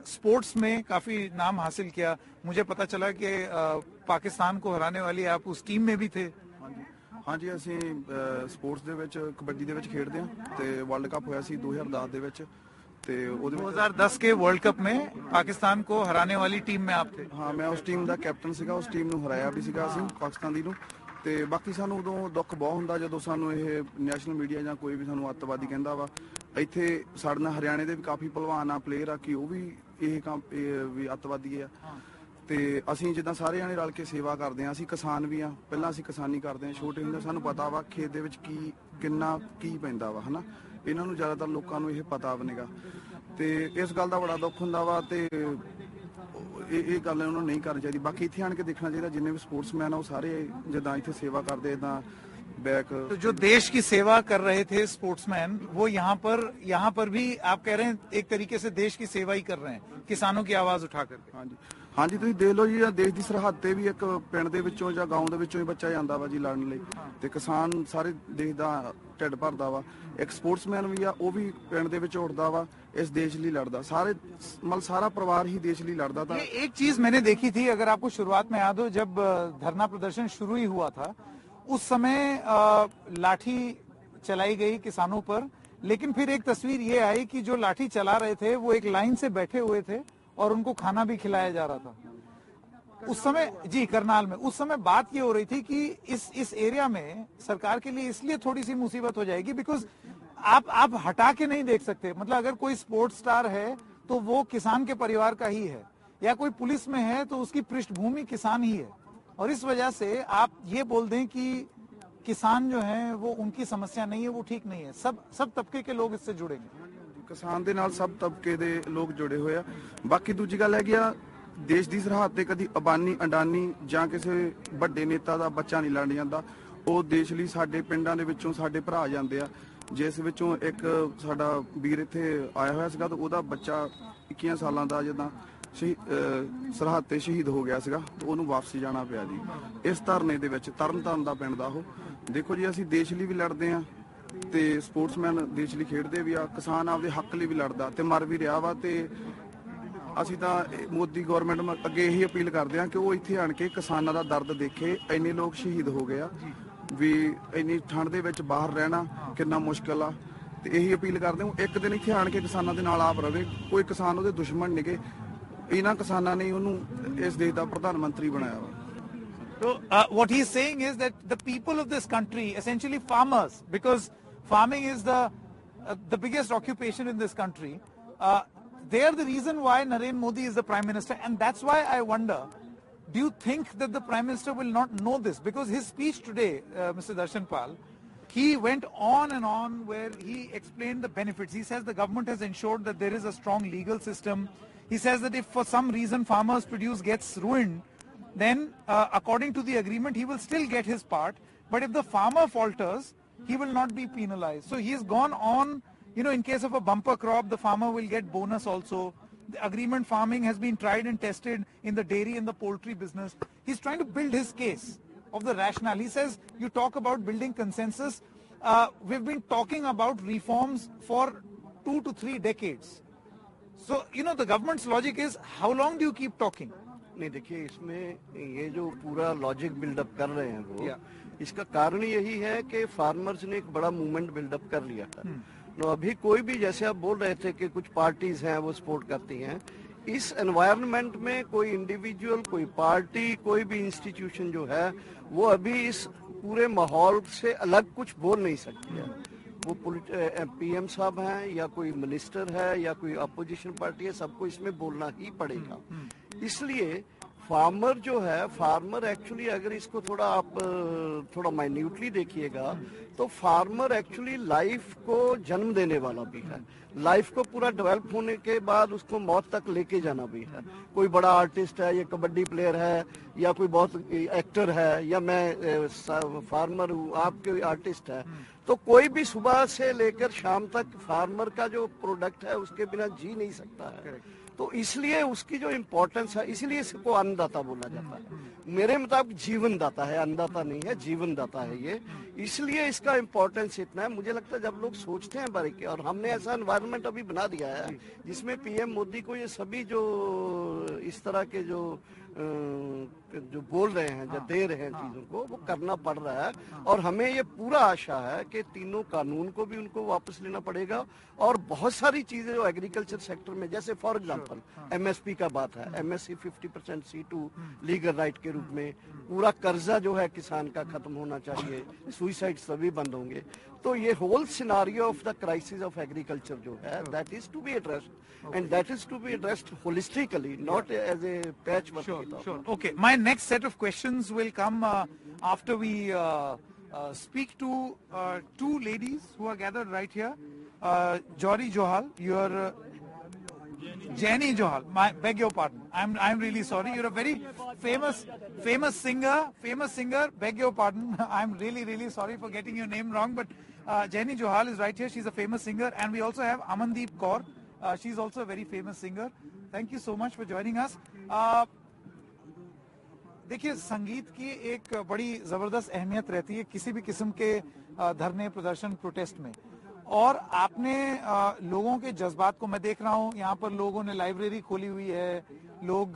sports में काफी नाम हासिल किया, मुझे पता चला कि पाकिस्तान को हराने वाली आप उस टीम में भी थे। ਹਾਂਜੀ ਅਸੀਂ ਸਪੋਰਟਸ ਦੇ ਵਿੱਚ ਕਬੱਡੀ ਦੇ ਵਿੱਚ ਖੇਡਦੇ ਹਾਂ ਤੇ ਵਰਲਡ ਕੱਪ ਹੋਇਆ ਸੀ दो हज़ार दस ਦੇ ਵਿੱਚ ਤੇ ਉਹਦੇ दो हज़ार दस के वर्ल्ड कप में पाकिस्तान को हराने वाली टीम में आप थे। ਹਾਂ ਮੈਂ ਉਸ ਟੀਮ ਦਾ ਕੈਪਟਨ ਸੀਗਾ, ਉਸ ਟੀਮ ਨੂੰ ਹਰਾਇਆ ਵੀ ਸੀਗਾ ਅਸੀਂ ਪਾਕਿਸਤਾਨ ਦੀ ਨੂੰ। ਤੇ ਬਾਕੀ ਸਾਨੂੰ ਉਦੋਂ ਦੁੱਖ ਬਹੁਤ ਹੁੰਦਾ ਜਦੋਂ ਸਾਨੂੰ ਇਹ ਨੈਸ਼ਨਲ ਮੀਡੀਆ ਜਾਂ ਕੋਈ ਵੀ ਸਾਨੂੰ ਅੱਤਵਾਦੀ ਕਹਿੰਦਾ ਵਾ। ਇੱਥੇ ਸਾਡੇ ਨਾਲ ਹਰਿਆਣੇ ਦੇ ਵੀ ਕਾਫੀ ਪਹਿਲਵਾਨ ਆ ਪਲੇਅਰ ਆ ਕਿ ਉਹ ਵੀ ਇਹ ਕੰਮ ਵੀ ਅੱਤਵਾਦੀ ਆ। ਤੇ ਅਸੀਂ ਜਿੱਦਾਂ ਸਾਰੇ ਜਾਣੇ ਰਲ ਕੇ ਸੇਵਾ ਕਰਦੇ ਆ, ਅਸੀਂ ਕਿਸਾਨ ਵੀ ਆ, ਪਹਿਲਾਂ ਅਸੀਂ ਕਿਸਾਨੀ ਕਰਦੇ ਆ, ਛੋਟੇ ਹੁੰਦੇ ਸਾਨੂੰ ਪਤਾ ਵਾ ਖੇਤ ਦੇ ਵਿੱਚ ਕੀ ਕਿੰਨਾ ਕੀ ਪੈਂਦਾ ਵਾ ਹਨਾ। ਇਹਨਾਂ ਨੂੰ ਜ਼ਿਆਦਾਤਰ ਲੋਕਾਂ ਨੂੰ ਇਹ ਪਤਾ ਵੀ ਨਹੀਂਗਾ ਤੇ ਇਸ ਗੱਲ ਦਾ ਬੜਾ ਦੁੱਖ ਹੁੰਦਾ ਵਾ ਤੇ ਇਹ ਇਹ ਗੱਲ ਉਹਨਾਂ ਨੂੰ ਨਹੀਂ ਕਰਨੀ ਚਾਹੀਦੀ। ਬਾਕੀ ਇੱਥੇ ਆਣ ਕੇ ਦੇਖਣਾ ਚਾਹੀਦਾ ਜਿੰਨੇ ਵੀ ਸਪੋਰਟਸਮੈਨ ਆ ਉਹ ਸਾਰੇ ਜਿੱਦਾਂ ਇੱਥੇ ਸੇਵਾ ਕਰਦੇ ਇਦਾਂ बैक तो जो देश की सेवा कर रहे थे स्पोर्ट्समैन वो यहाँ पर यहाँ पर भी आप कह रहे हैं एक तरीके से देश की सेवा ही कर रहे हैं किसानों की आवाज उठा करके। ਹਾਂਜੀ ਹਾਂਜੀ ਤੁਸੀਂ ਦੇਖ ਲਓ ਜੀ ਦੇਸ਼ ਦੀ ਸਰਹੱਦ ਤੇ ਵੀ ਇੱਕ ਪਿੰਡ ਦੇ ਵਿੱਚੋਂ ਜਾਂ ਗਾਉਂ ਦੇ ਵਿੱਚੋਂ ਹੀ ਬੱਚਾ ਜਾਂਦਾ ਵਾ ਜੀ ਲੜਨ ਲਈ ਤੇ ਕਿਸਾਨ ਸਾਰੇ ਦੇਸ਼ ਦਾ ਢਿੱਡ ਭਰਦਾ ਵਾ। ਇੱਕ ਸਪੋਰਟਸਮੈਨ ਵੀ ਆ ਉਹ ਵੀ ਪਿੰਡ ਦੇ ਵਿੱਚ ਉੱਠਦਾ ਵਾ इस देश लिए लड़दा सारे मतलब सारा परिवार ही देश लिए लड़दा था। ये एक चीज मैंने देखी थी, अगर आपको शुरुआत में याद हो जब धरना प्रदर्शन शुरू ही हुआ था उस समय लाठी चलाई गई किसानों पर, लेकिन फिर एक तस्वीर ये आई कि जो लाठी चला रहे थे वो एक लाइन से बैठे हुए थे और उनको खाना भी खिलाया जा रहा था उस समय जी करनाल में। उस समय बात ये हो रही थी कि इस इस एरिया में सरकार के लिए इसलिए थोड़ी सी मुसीबत हो जाएगी बिकॉज आप आप हटा के नहीं देख सकते। मतलब अगर कोई स्पोर्ट्स स्टार है तो वो किसान के परिवार का ही है, या कोई पुलिस में है तो उसकी पृष्ठभूमि किसान ही है, और इस वजह से आप ये बोल दें कि किसान जो है वो उनकी समस्या नहीं है, वो ठीक नहीं है। सब सब तबके के लोग इससे जुड़ेंगे। किसान ਦੇ ਨਾਲ ਸਭ ਤਬਕੇ ਦੇ ਲੋਕ ਜੁੜੇ ਹੋਏ ਆ। ਬਾਕੀ ਦੂਜੀ ਗੱਲ ਹੈਗੀ ਆ ਦੇਸ਼ ਦੀ ਸਰਹੱਦ ਤੇ ਕਦੀ ਅਬਾਨੀ ਅੰਡਾਨੀ ਜਾਂ ਕਿਸੇ ਵੱਡੇ ਨੇਤਾ ਦਾ ਬੱਚਾ ਨਹੀਂ ਲੜ ਜਾਂਦਾ। ਉਹ ਦੇਸ਼ ਲਈ ਸਾਡੇ ਪਿੰਡਾਂ ਦੇ ਵਿੱਚੋਂ ਸਾਡੇ ਭਰਾ ਜਾਂਦੇ ਆ, ਜਿਸ ਵਿੱਚੋਂ ਇੱਕ ਸਾਡਾ ਵੀਰ ਇੱਥੇ ਆਇਆ ਹੋਇਆ ਸੀਗਾ ਤੇ ਉਹਦਾ ਬੱਚਾ ਇੱਕੀ ਸਾਲਾਂ ਦਾ ਜਿੱਦਾਂ ਸਰਹੱਦ ਤੇ ਸ਼ਹੀਦ ਹੋ ਗਿਆ ਸੀਗਾ ਤੇ ਉਹਨੂੰ ਵਾਪਸੀ ਜਾਣਾ ਪਿਆ ਜੀ ਇਸ ਧਰਨੇ ਦੇ ਵਿੱਚ। ਤਰਨਤਾਰਨ ਦਾ ਪਿੰਡ ਦਾ ਉਹ। ਦੇਖੋ ਜੀ ਅਸੀਂ ਦੇਸ਼ ਲਈ ਵੀ ਲੜਦੇ ਆ ਤੇ ਸਪੋਰਟਸਮੈਨ ਦੇਸ਼ ਲਈ ਖੇਡਦੇ ਵੀ ਆ, ਕਿਸਾਨ ਆਪਦੇ ਹੱਕ ਲਈ ਵੀ ਲੜਦਾ ਤੇ ਮਰ ਵੀ ਰਿਹਾ ਵਾ। ਤੇ ਅਸੀਂ ਤਾਂ ਮੋਦੀ ਗਵਰਨਮੈਂਟ ਅੱਗੇ ਇਹੀ ਅਪੀਲ ਕਰਦੇ ਆ ਕਿ ਉਹ ਇੱਥੇ ਆਣ ਕੇ ਕਿਸਾਨਾਂ ਦਾ ਦਰਦ ਦੇਖੇ। ਇੰਨੇ ਲੋਕ ਸ਼ਹੀਦ ਹੋ ਗਏ ਆ ਵੀ ਇੰਨੀ ਠੰਡ ਦੇ ਵਿੱਚ ਬਾਹਰ ਰਹਿਣਾ ਕਿੰਨਾ ਮੁਸ਼ਕਲ ਆ ਤੇ ਇਹੀ ਅਪੀਲ ਕਰਦੇ ਹਾਂ ਇੱਕ ਦਿਨ ਇੱਥੇ ਆਣ ਕੇ ਕਿਸਾਨਾਂ ਦੇ ਨਾਲ ਆਪ ਰਵੇ। ਕੋਈ ਕਿਸਾਨ ਉਹਦੇ ਦੁਸ਼ਮਣ ਨਹੀਂਗੇ, ਇਹਨਾਂ ਕਿਸਾਨਾਂ ਨੇ ਉਹਨੂੰ ਇਸ ਦੇਸ਼ ਦਾ ਪ੍ਰਧਾਨ ਮੰਤਰੀ ਬਣਾਇਆ ਵਾ। So uh, what he is saying is that the people of this country, essentially farmers, because farming is the uh, the biggest occupation in this country, uh, they are the reason why Narendra Modi is the Prime Minister, and that's why I wonder, do you think that the Prime Minister will not know this? Because his speech today, uh, Mister Darshan Pal, he went on and on where he explained the benefits. He says the government has ensured that there is a strong legal system. He says that if for some reason farmers' produce gets ruined, then uh, according to the agreement he will still get his part, but if the farmer falters he will not be penalized. So he has gone on, you know, in case of a bumper crop the farmer will get bonus also. The agreement farming has been tried and tested in the dairy and the poultry business. He's trying to build his case of the rationale. He says you talk about building consensus, uh, we've been talking about reforms for two to three decades. So you know the government's logic is how long do you keep talking? नहीं देखिए इसमें ये जो पूरा logic buildup कर रहे हैं वो yeah. इसका कारण यही है कि फार्मर्स ने एक बड़ा मूवमेंट बिल्डअप कर लिया था। hmm. तो अभी कोई भी जैसे आप बोल रहे थे कि कुछ पार्टीज हैं वो सपोर्ट करती हैं, इस एनवायरनमेंट में कोई इंडिविजुअल कोई पार्टी कोई भी इंस्टीट्यूशन जो है वो अभी इस पूरे माहौल से अलग कुछ बोल नहीं सकती है। वो पीएम साहब हैं या कोई मिनिस्टर है या कोई अपोजिशन पार्टी है, सबको इसमें बोलना ही पड़ेगा। इसलिए फार्मर जो है फार्मर एक्चुअली अगर इसको थोड़ा आप थोड़ा माइन्यूटली देखिएगा तो फार्मर एक्चुअली लाइफ को जन्म देने वाला भी है, लाइफ को पूरा डेवलप होने के बाद उसको मौत तक लेके जाना भी है। कोई बड़ा आर्टिस्ट है या कबड्डी प्लेयर है या कोई बहुत एक्टर है या मैं फार्मर हूँ, आपके आर्टिस्ट है, तो कोई भी सुबह से लेकर शाम तक फार्मर का जो प्रोडक्ट है उसके बिना जी नहीं सकता है। तो इसलिए उसकी जो इम्पोर्टेंस है इसलिए इसको अन्नदाता बोला जाता है। मेरे मुताबिक जीवन दाता है, अन्नदाता नहीं है, जीवन दाता है ये। इसलिए इसका इम्पोर्टेंस इतना है। मुझे लगता है जब लोग सोचते हैं बारीक, और हमने ऐसा एनवायरनमेंट अभी बना दिया है जिसमें पीएम मोदी को ये सभी जो इस तरह के जो जो बोल रहे हैं, जो दे रहे हैं चीजों को, वो करना पड़ रहा है। और हमें ये पूरा आशा है कि तीनों कानून को भी उनको वापस लेना पड़ेगा, और बहुत सारी चीजें जो एग्रीकल्चर सेक्टर में, जैसे फॉर एग्जांपल एमएसपी का बात है, MSP fifty percent C two legal right के रूप में, पूरा कर्जा जो है किसान का खत्म होना चाहिए, सुइसाइड सभी बंद होंगे। तो ये whole scenario of the crisis of agriculture जो है, that is to be addressed, and that is to be addressed holistically, not as a patchwork. Sure, sure. Okay, my next set of questions will come uh, after we uh, uh, speak to uh, two ladies who are gathered right here. Uh, Jori Johal, you're uh, Jenny Johal. My beg your pardon. I'm I'm really sorry. You're a very famous famous singer. Famous singer. Beg your pardon. I'm really really sorry for getting your name wrong. But uh, Jenny Johal is right here. She's a famous singer, and we also have Amandeep Kaur. Uh, she's also a very famous singer. Thank you so much for joining us. Uh, देखिए, संगीत की एक बड़ी जबरदस्त अहमियत रहती है किसी भी किस्म के धरने, प्रदर्शन, प्रोटेस्ट में। और आपने लोगों के जज्बात को, मैं देख रहा हूँ यहाँ पर लोगों ने लाइब्रेरी खोली हुई है, लोग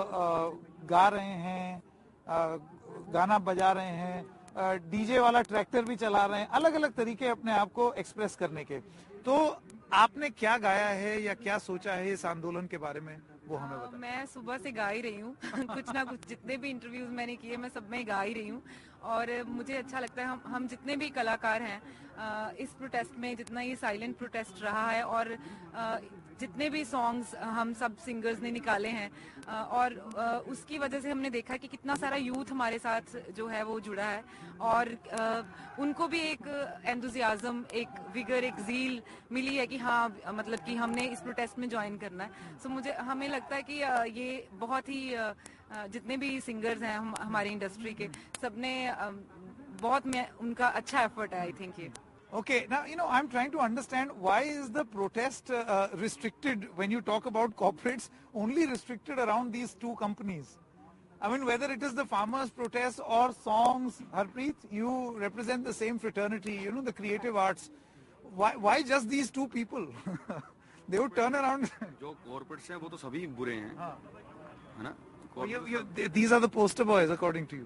गा रहे हैं, गाना बजा रहे हैं, डीजे वाला ट्रैक्टर भी चला रहे हैं, अलग अलग तरीके अपने आप को एक्सप्रेस करने के। तो आपने क्या गाया है या क्या सोचा है इस आंदोलन के बारे में, वो हमें बताएं। मैं सुबह से गा ही रही हूँ कुछ ना कुछ, जितने भी इंटरव्यूज मैंने किए मैं सब में गा ही रही हूँ। और मुझे अच्छा लगता है, हम हम जितने भी कलाकार हैं इस प्रोटेस्ट में, जितना ये साइलेंट प्रोटेस्ट रहा है, और जितने भी सॉन्ग्स हम सब सिंगर्स ने निकाले हैं, और उसकी वजह से हमने देखा कि कितना सारा यूथ हमारे साथ जो है वो जुड़ा है, और उनको भी एक एंथुसियाज्म, एक विगर, एक ज़ील मिली है कि हाँ, मतलब कि हमने इस प्रोटेस्ट में ज्वाइन करना है। सो मुझे हमें लगता है कि ये बहुत ही, जितने भी सिंगर्स हैं हम हमारी इंडस्ट्री के, सबने बहुत में उनका अच्छा एफर्ट है, आई थिंक ये। Okay, now, you know, I'm trying to understand why is the protest uh, restricted, when you talk about corporates, only restricted around these two companies? I mean, whether it is the farmers' protest or songs, Harpreet, you represent the same fraternity, you know, the creative arts. Why, why just these two people? They would turn around. जो corporates हैं वो तो सभी बुरे हैं, है ना? You, you, these are the poster boys, according to you.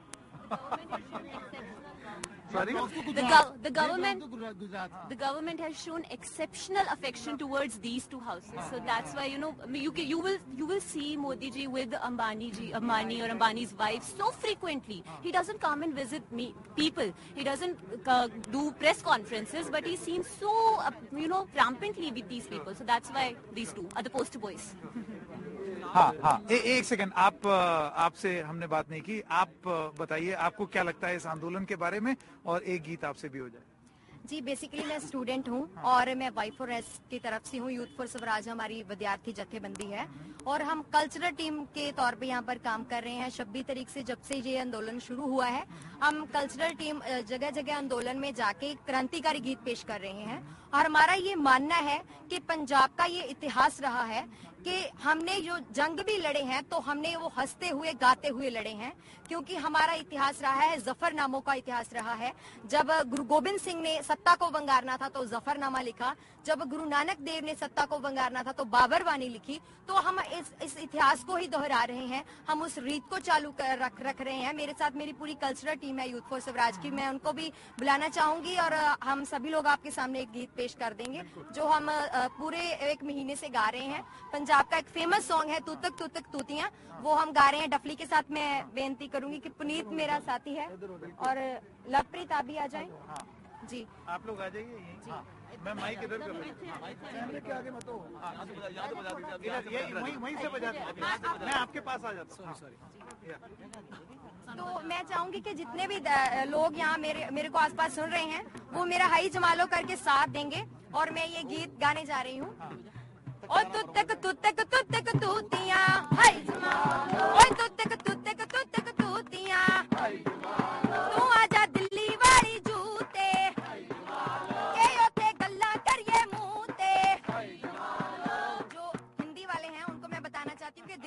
Sorry? The, gov the government, the government has shown exceptional affection towards these two houses. So that's why, you know, you you will you will see Modi ji with Ambani ji, Ambani or Ambani's wife so frequently. He doesn't come and visit me people. He doesn't uh, do press conferences, but he seems so, uh, you know, rampantly with these people. So that's why these two are the poster boys. हाँ हाँ ए, एक second, आप आपसे हमने बात नहीं की, आप बताइए आपको क्या लगता है इस आंदोलन के बारे में, और एक गीत आपसे भी हो जाए। जी, बेसिकली मैं स्टूडेंट हूँ और मैं वाई फॉर एस की तरफ से हूँ। यूथ फॉर स्वराज हमारी विद्यार्थी जत्थेबंदी है और हम कल्चरल टीम के तौर पे यहाँ पर काम कर रहे हैं। छब्बीस तारीख से जब से ये आंदोलन शुरू हुआ है, हम कल्चरल टीम जगह जगह आंदोलन में जाके क्रांतिकारी गीत पेश कर रहे हैं। और हमारा ये मानना है कि पंजाब का ये इतिहास रहा है कि हमने जो जंग भी लड़े हैं तो हमने वो हंसते हुए गाते हुए लड़े हैं, क्योंकि हमारा इतिहास रहा है, जफरनामों का इतिहास रहा है। जब गुरु गोबिंद सिंह ने सत्ता को वंगारना था तो जफरनामा लिखा, जब गुरु नानक देव ने सत्ता को वंगारना था तो बाबर वानी लिखी। तो हम इस इस इतिहास को ही दोहरा रहे हैं, हम उस रीत को चालू कर, रख रख रहे हैं। मेरे साथ मेरी पूरी कल्चरल टीम है यूथ फॉर स्वराज की, मैं उनको भी बुलाना चाहूंगी और हम सभी लोग आपके सामने एक गीत पेश कर देंगे जो हम पूरे एक महीने से गा रहे हैं। पंजाब का एक फेमस सॉन्ग है तू तक तू तक तूतियां, वो हम गा रहे हैं डफली के साथ। मैं बेनती करूंगी कि पुनीत मेरा साथी है और लवप्रीत आप भी आ जाएं। जी, आप लोग आ जाइए। हाँ, मैं माइक इधर कर कैमरे के आगे मत हो, वहीं वहीं से बजा दीजिए, मैं आपके पास आ जाता हूँ। सॉरी। तो मैं चाहूंगी कि जितने भी लोग यहाँ मेरे मेरे को आसपास सुन रहे हैं वो मेरा हाई जमालो करके साथ देंगे और मैं ये गीत गाने जा रही हूँ। ओ तू तक तू तक तू तक तूतियां हाय जमालो, ओ तू तक तू तक तू तक तूतियां हाय जमालो, तू आजा दिल्ली वाली जूते हाय जमालो, के ओते गल्ला करिए मुंह ते हाय जमालो। जो हिंदी वाले हैं उनको मैं बताना चाहती हूँ कि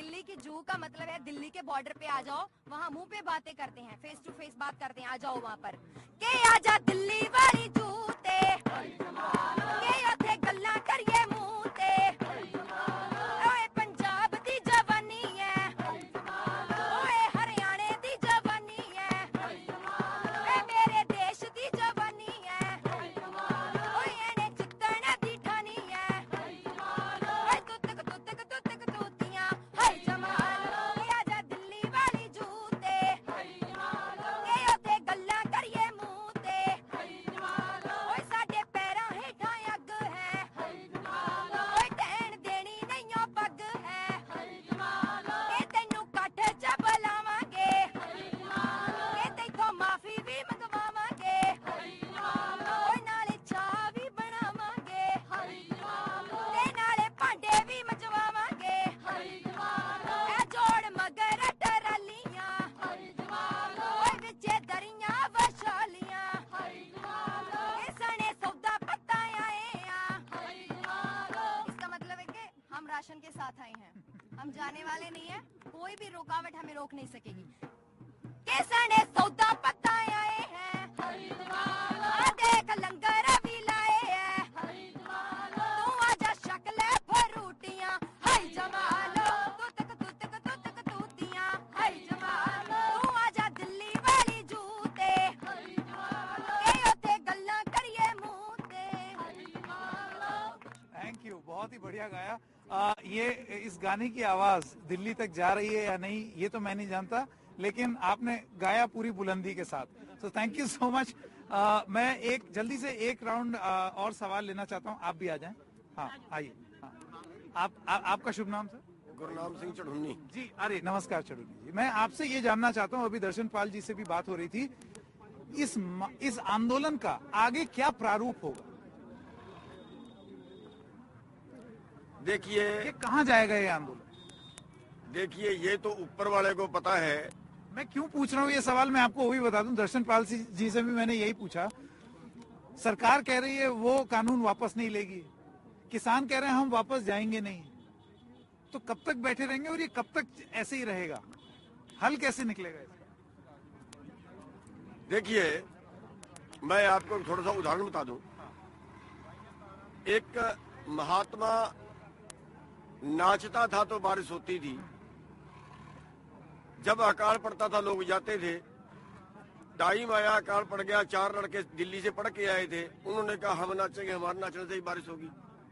दिल्ली की जू का मतलब है दिल्ली के बॉर्डर पे आ जाओ, वहाँ मुंह पे बातें करते हैं, फेस टू फेस बात करते हैं, आ जाओ वहाँ पर के आजा दिल्ली वाली जू ते के उथे गल्ला करिए मुंह ते ओए पंजाब दी जवानी है ओए हरियाणे दी जवानी है ए मेरे देश दी जवानी है ओए एने चित्तन दी ठानी है ओए तुतक तुतक तुतक तूतियां हाय जमाल के आजा दिल्ली वाली जू ते के उथे गल्ला करिए मुंह ते ओए साडे पैरां हेठां अग है ओए टहन देनी नहीं ओ पग है के तैनू कट च बुलावांगे के तैथों माफी भी मंगवावांगे ओए नाले चाह भी बनावांगे ते नाले भांडे भी मचवावांगे ए जोड़ मगर टरालियां ओए विचे दरियां वशालियां ए सने सौदा पत्ता आए आ इसका मतलब है कि हम राशन के साथ आए हैं, हम जाने वाले नहीं है, कोई भी रुकावट हमें रोक नहीं सकेगी। के सने सौदा पत्ता आए हैं आ देख लंगर भी लाए हैं तू आजा शक्ल फरूटियां हाय जमालो तुतक तुतक तुतक तूतियां हाय जमालो तू आजा दिल्ली वाली जू ते के उथे गल्ला करिए मुंह ते। थैंक यू, बहुत ही बढ़िया गाया। आ, ये इस गाने की आवाज दिल्ली तक जा रही है या नहीं ये तो मैं नहीं जानता, लेकिन आपने गाया पूरी बुलंदी के साथ, so thank you so much. मैं एक जल्दी से एक राउंड और सवाल लेना चाहता हूँ, आप भी आ जाएं। हाँ आइए। हाँ। आप आ, आपका शुभ नाम सर? गुरनाम सिंह चढ़ुन्नी जी। अरे नमस्कार चढ़ुन्नी जी, मैं आपसे ये जानना चाहता हूँ, अभी दर्शन पाल जी से भी बात हो रही थी, इस इस आंदोलन का आगे क्या प्रारूप होगा? देखिए ये कहाँ जाएगा ये आंदोलन? देखिए ये तो ऊपर वाले को पता है। मैं क्यों पूछ रहा हूँ ये सवाल, मैं आपको वो भी बता दूं, दर्शन पाल जी से भी मैंने यही पूछा। सरकार कह रही है वो कानून वापस नहीं लेगी, किसान कह रहे हैं हम वापस जाएंगे नहीं, तो कब तक बैठे रहेंगे और ये कब तक ऐसे ही रहेगा? हल कैसे निकलेगा इसका? देखिए मैं आपको थोड़ा सा उदाहरण बता दूं। एक महात्मा नाचता था तो बारिश होती थी, जब अकाल पड़ता था लोग जाते थे। टाइम आया अकाल पड़ गया, चार लड़के दिल्ली से पढ़ के आए थे, उन्होंने कहा हम नाचेंगे, हमारे नाचने से ही बारिश होगी।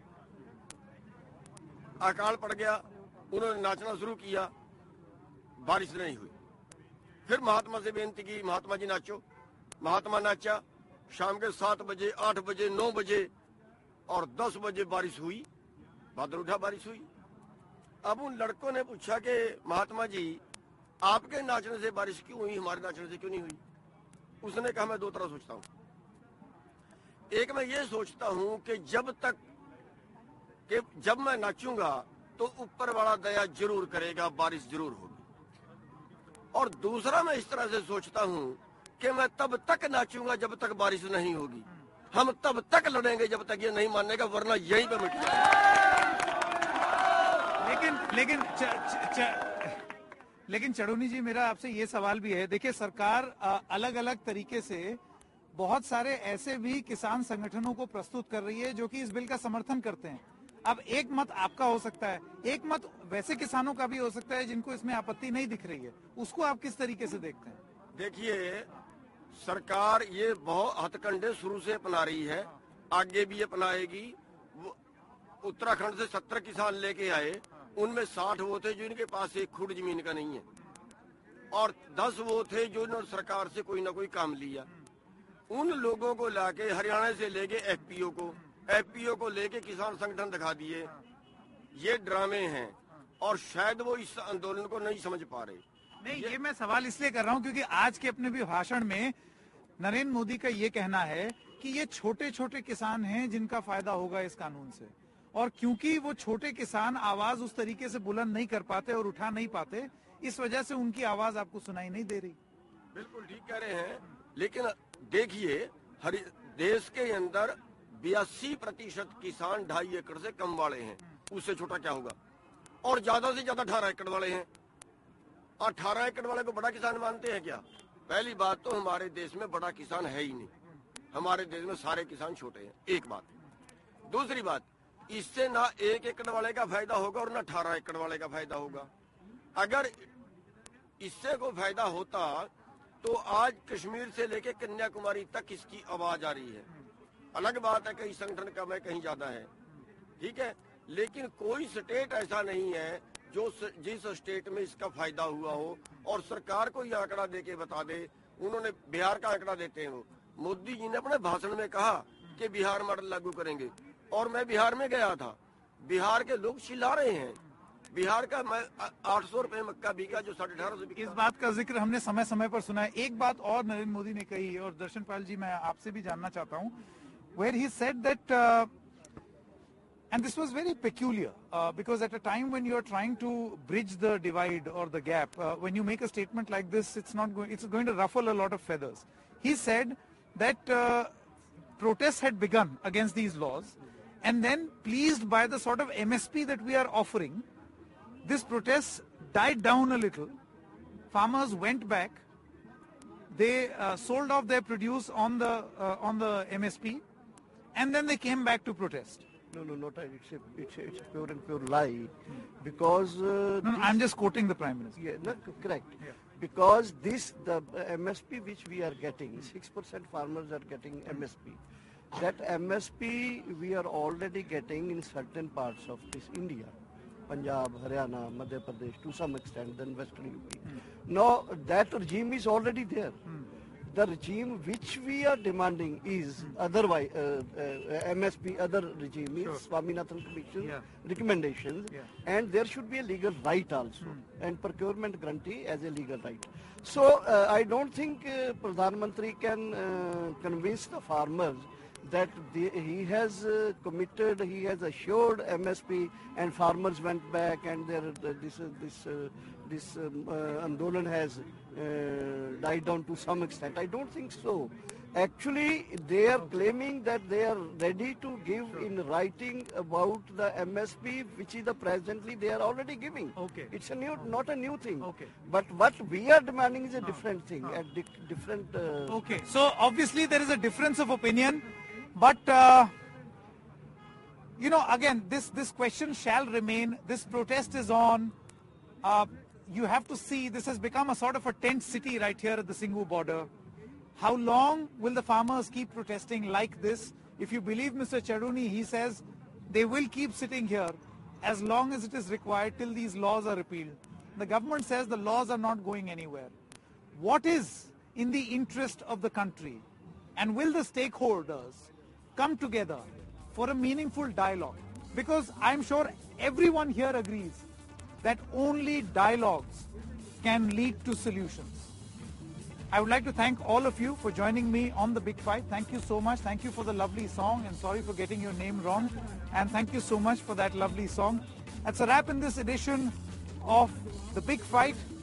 अकाल पड़ गया, उन्होंने नाचना शुरू किया, बारिश नहीं हुई। फिर महात्मा से बेनती की, महात्मा जी नाचो। महात्मा नाचा, शाम के सात बजे, आठ बजे, नौ बजे और दस बजे बारिश हुई, बादल उठा, बारिश हुई। अब उन लड़कों ने पूछा कि महात्मा जी आपके नाचने से बारिश क्यों हुई, हमारे नाचने से क्यों नहीं हुई? उसने कहा मैं दो तरह सोचता हूँ। एक मैं ये सोचता हूँ कि जब तक कि जब मैं नाचूंगा तो ऊपर वाला दया जरूर करेगा, बारिश जरूर होगी। और दूसरा मैं इस तरह से सोचता हूँ कि मैं तब तक नाचूंगा जब तक बारिश नहीं होगी, हम तब तक लड़ेंगे जब तक ये नहीं मानेगा, वरना यहीं पे मिट जाएगा। लेकिन लेकिन च, च, च, लेकिन चढ़ुन्नी जी मेरा आपसे ये सवाल भी है, देखिए सरकार अलग अलग तरीके से बहुत सारे ऐसे भी किसान संगठनों को प्रस्तुत कर रही है जो कि इस बिल का समर्थन करते हैं। अब एक मत आपका हो सकता है, एक मत वैसे किसानों का भी हो सकता है जिनको इसमें आपत्ति नहीं दिख रही है, उसको आप किस तरीके से देखते हैं? देखिए सरकार ये बहुत हथकंडे शुरू से अपना रही है, आगे भी अपनाएगी। उत्तराखंड से सत्तर किसान लेके आए, उनमें साठ वो थे जो इनके पास एक खुड जमीन का नहीं है, और दस वो थे जो इन्होंने सरकार से कोई ना कोई काम लिया। उन लोगों को लाके हरियाणा से लेके एफपीओ को एफपीओ को लेके किसान संगठन दिखा दिए। ये ड्रामे हैं और शायद वो इस आंदोलन को नहीं समझ पा रहे। नहीं, ये मैं सवाल इसलिए कर रहा हूँ क्योंकि आज के अपने भी भाषण में नरेंद्र मोदी का ये कहना है कि ये छोटे छोटे किसान हैं जिनका फायदा होगा इस कानून से, और क्योंकि वो छोटे किसान आवाज उस तरीके से बुलंद नहीं कर पाते और उठा नहीं पाते, इस वजह से उनकी आवाज आपको सुनाई नहीं दे रही। बिल्कुल ठीक कह रहे हैं, लेकिन देखिए हर देश के अंदर बयासी प्रतिशत किसान ढाई एकड़ से कम वाले हैं, उससे छोटा क्या होगा? और ज्यादा से ज्यादा अठारह एकड़ वाले हैं। अठारह एकड़ वाले को बड़ा किसान मानते हैं क्या? पहली बात तो हमारे देश में बड़ा किसान है ही नहीं, हमारे देश में सारे किसान छोटे हैं, एक बात। दूसरी बात, इससे ना एक एकड़ वाले का फायदा होगा और ना अठारह एकड़ वाले का फायदा होगा। अगर इससे कोई फायदा होता तो आज कश्मीर से लेके कन्याकुमारी तक इसकी आवाज आ रही है। अलग बात है कहीं संगठन कम है कहीं ज्यादा है, ठीक है, लेकिन कोई स्टेट ऐसा नहीं है जो जिस स्टेट में इसका फायदा हुआ हो और सरकार को ये आंकड़ा देके बता दे। उन्होंने बिहार का आंकड़ा देते हैं, वो मोदी जी ने अपने भाषण में कहा कि बिहार मॉडल लागू करेंगे, और मैं बिहार में गया था, बिहार के लोग चिल्ला रहे हैं। बिहार का मैं आठ सौ रुपए मक्का बिका जो साढ़े अठारह सौ बिका। इस बात का जिक्र हमने समय समय पर सुना है। एक बात और नरेंद्र मोदी ने कही, और दर्शन पाल जी मैं आपसे भी जानना चाहता हूँ, where he said that uh, and this was very peculiar uh, because at a time when you are trying to bridge the divide or the gap, uh, when you make a statement like this, it's not going, it's going to ruffle a lot of feathers. He said that uh, protests had begun against these laws, and then pleased by the sort of M S P that we are offering, this protest died down a little. Farmers went back, they uh, sold off their produce on the uh, on the M S P, and then they came back to protest. No, no, not it's a, it's a, it's a pure and pure lie, because uh, no, no, I'm just quoting the Prime Minister. Yeah, no, correct. Yeah. Because this the M S P which we are getting, six percent farmers are getting M S P. That M S P we are already getting in certain parts of this India, Punjab, Haryana, Madhya Pradesh, to some extent, then Western U P. Mm. Now that regime is already there. Mm. The regime which we are demanding is mm. otherwise uh, uh, M S P, other regime is sure. Swaminathan Commission yeah. recommendations, yeah. and there should be a legal right also, mm. and procurement guarantee as a legal right. So uh, I don't think uh, Pradhan Mantri can uh, convince the farmers that the, he has uh, committed, he has assured M S P, and farmers went back, and there uh, this uh, this uh, this um, uh, Andolan has uh, died down to some extent. I don't think so. Actually, they are claiming that they are ready to give in writing about the M S P, which is the presently they are already giving. Okay. It's a new, not a new thing. Okay. But what we are demanding is a different thing, a di different. Uh, okay. So obviously there is a difference of opinion, but. Uh, you know, again, this this question shall remain. This protest is on. Uh, you have to see, this has become a sort of a tent city right here at the Singhu border. How long will the farmers keep protesting like this? If you believe Mister Charuni, he says they will keep sitting here as long as it is required till these laws are repealed. The government says the laws are not going anywhere. What is in the interest of the country? And will the stakeholders come together for a meaningful dialogue? Because I'm sure everyone here agrees that only dialogues can lead to solutions. I would like to thank all of you for joining me on The Big Fight. Thank you so much. Thank you for the lovely song, and sorry for getting your name wrong. And thank you so much for that lovely song. That's a wrap in this edition of The Big Fight.